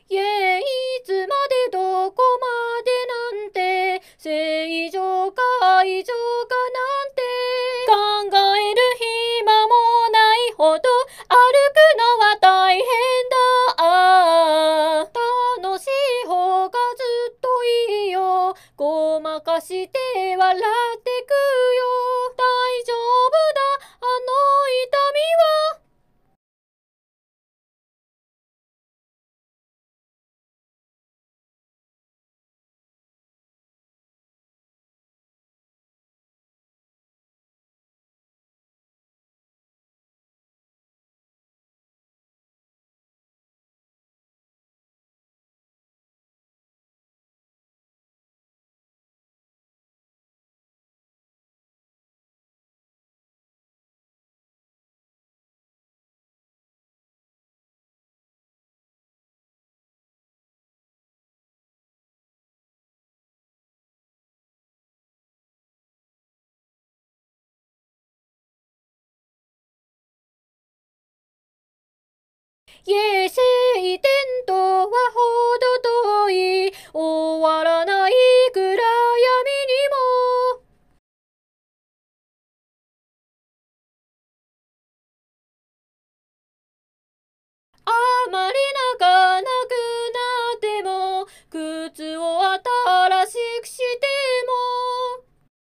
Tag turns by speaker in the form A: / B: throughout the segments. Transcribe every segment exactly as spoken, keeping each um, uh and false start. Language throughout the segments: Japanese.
A: いえ、いつまでどこまでなんて、正常か異常かなんて、考える暇もないほど歩くのは大変だ。楽しい方がずっといいよ。ごまかして笑ってくよ。大丈夫だ、あの痛みは。イエスイテントはほど遠い、終わらない暗闇にも。あまり泣かなくなっても、靴を新しくしても。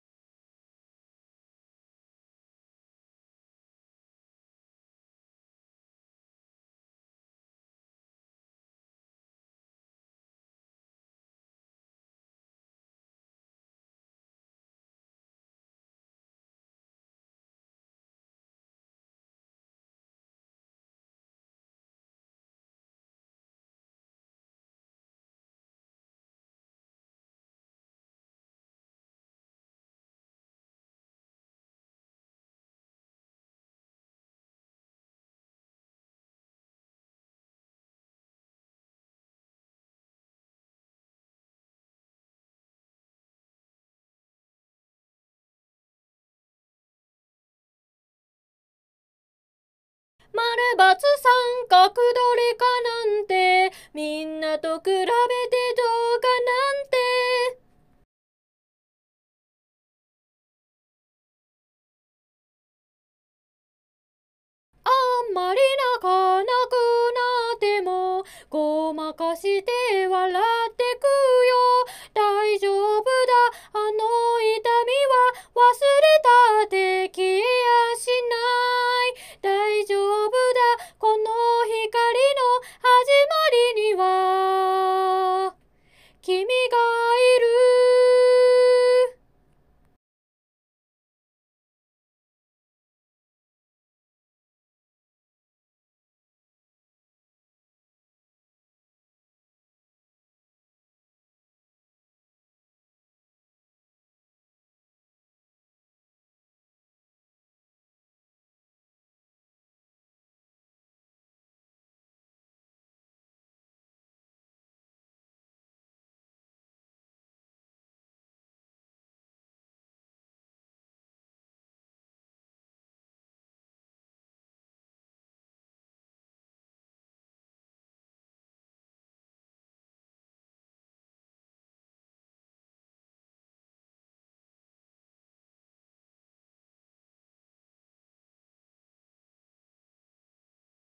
A: 丸×三角どれかなんて、みんなと比べてどうかなんて。あんまり泣かなくなっても、ごまかして